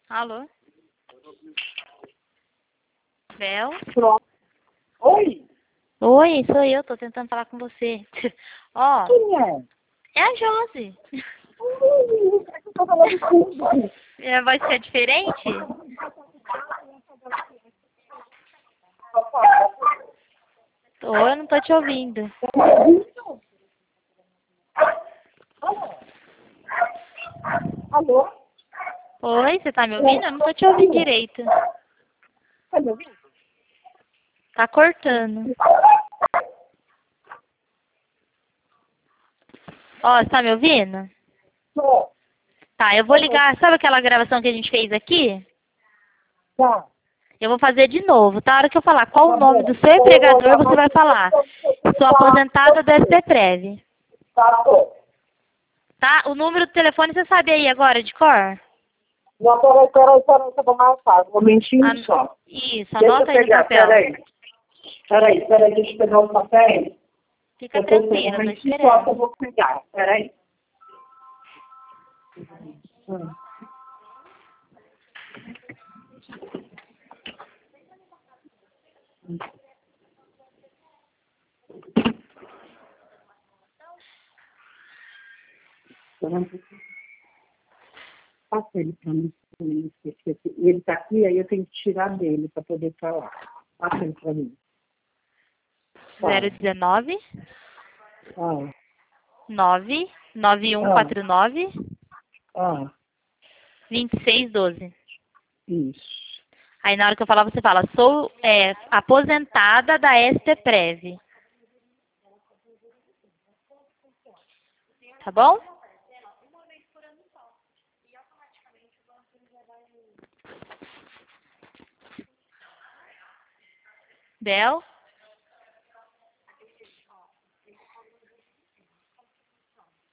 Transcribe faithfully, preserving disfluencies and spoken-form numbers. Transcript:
Alô? Bel? Pronto. Oi? Oi, sou eu, tô tentando falar com você. Ó, Quem é? é a Josi. Ui, é que eu tô falando com Minha voz é diferente? Tô, eu não tô te ouvindo. Alô? Oi, você tá me ouvindo? Eu não tô te ouvindo direito. Tá me ouvindo? Tá cortando. Ó, você tá me ouvindo? Tô. Tá, eu vou ligar. Sabe aquela gravação que a gente fez aqui? Tá. Eu vou fazer de novo, tá? A hora que eu falar qual o Tá nome bom. do seu empregador, você vai falar. Sou aposentada da S T Prev. Tá bom. Tá? O número do telefone você sabe aí agora, de cor? Não, peraí, peraí, peraí, que eu vou marcar. Um momentinho An... só. Isso, Deixa eu anota aí no pegar, papel. peraí. Peraí, peraí, deixa eu pegar o papel. Fica Eu tô com um tranquila, eu tô momentinho só que eu esperando. vou pegar. Peraí. Hum. Passa ele para mim. Ele está aqui, aí eu tenho que tirar dele para poder falar. Passa ele para mim. zero Fala. dezenove, Ah, nove nove um ah, quatro nove, ah, dois seis um dois. isso. Aí na hora que eu falar, você fala, sou é, aposentada da S T Prev. Tá bom? Bel?